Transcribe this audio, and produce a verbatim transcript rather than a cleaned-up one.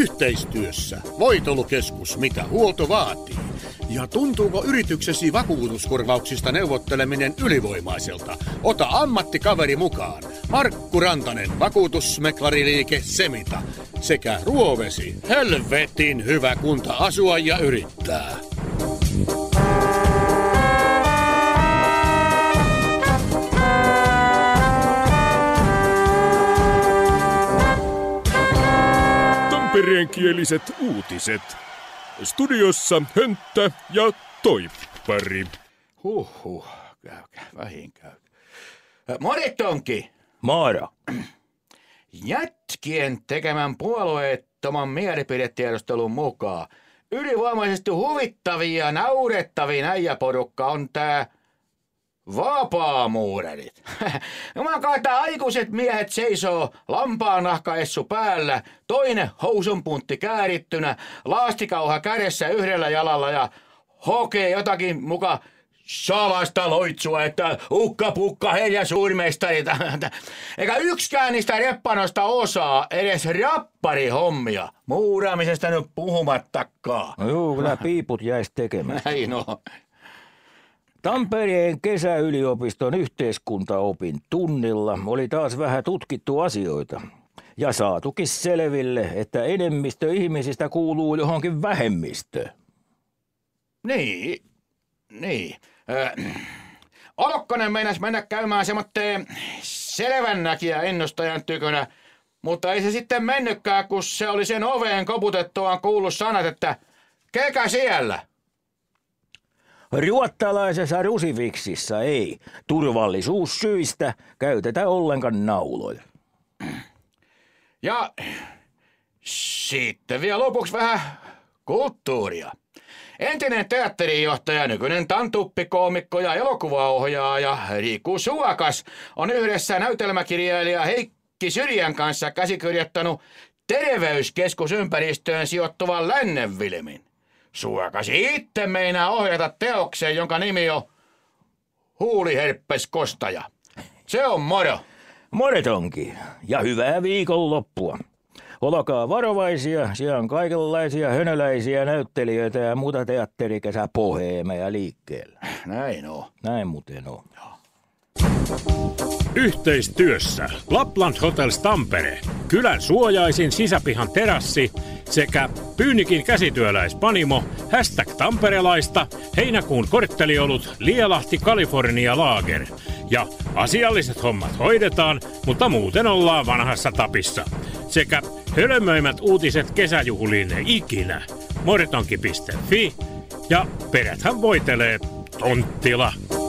Yhteistyössä Voitelukeskus, mitä huolto vaatii. Ja tuntuuko yrityksesi vakuutuskorvauksista neuvotteleminen ylivoimaiselta? Ota ammattikaveri mukaan. Markku Rantanen, vakuutusmeklariliike Semita. Sekä Ruovesi, helvetin hyvä kunta asua ja yrittää. Tampereenkieliset uutiset. Studiossa Hönttä ja Toippari. Huhhuh, käykää, vähin käy. Moritonki! Moro. Jätkien tekemän puolueettoman mielipidetiedostelun mukaan ylivoimaisesti huvittavia ja naurettavin äijäporukka on tää vapaamuurerit. Jumakaan, että aikuiset miehet seisoo lampaannahkaessu päällä, toinen housunpuntti käärittynä, laastikauha kädessä yhdellä jalalla ja hokee jotakin muka salasta loitsua, että ukka pukka heidän suurmestarit. Eikä yksikään niistä reppanoista osaa edes rapparihommia. Muuraamisesta nyt puhumattakaan. No juu, kyllä piiput jäis tekemään. Näin on. Tampereen kesäyliopiston yhteiskuntaopin tunnilla oli taas vähän tutkittu asioita. Ja saatukin selville, että enemmistö ihmisistä kuuluu johonkin vähemmistöön. Niin, niin. Äh, Olokkonen meinas mennä käymään semmoitteen selvännäkijä ennustajan tykönä, mutta ei se sitten mennytkään, kun se oli sen oveen koputettuaan kuullut sanat, että kekä siellä? Ruottalaisessa rusifiksissa ei turvallisuussyistä käytetä ollenkaan nauloja. Ja sitten vielä lopuksi vähän kulttuuria. Entinen teatterijohtaja, nykyinen tantuppikoomikko ja elokuvaohjaaja Riku Suokas on yhdessä näytelmäkirjailija Heikki Syrjän kanssa käsikirjoittanut terveyskeskusympäristöön sijoittuvan Lännenvilmin. Suokas itse meinaa ohjata teokseen, jonka nimi on Huuliherppeskostaja. Se on moro. Moretonki ja hyvää viikonloppua. Olkaa varovaisia, siellä on kaikenlaisia hönöläisiä näyttelijöitä ja muuta teatterikesäpoheemeja liikkeellä. Näin on. Näin muuten on. Yhteistyössä Lapland Hotels Tampere, kylän suojaisin sisäpihan terassi sekä Pyynikin käsityöläispanimo, hashtag tamperelaista, heinäkuun kortteliolut Lielahti California Lager. Ja asialliset hommat hoidetaan, mutta muuten ollaan vanhassa tapissa. Sekä hölmöimät uutiset kesäjuhliin ikinä. Moritonki piste fi ja peräthän voitelee Tonttila.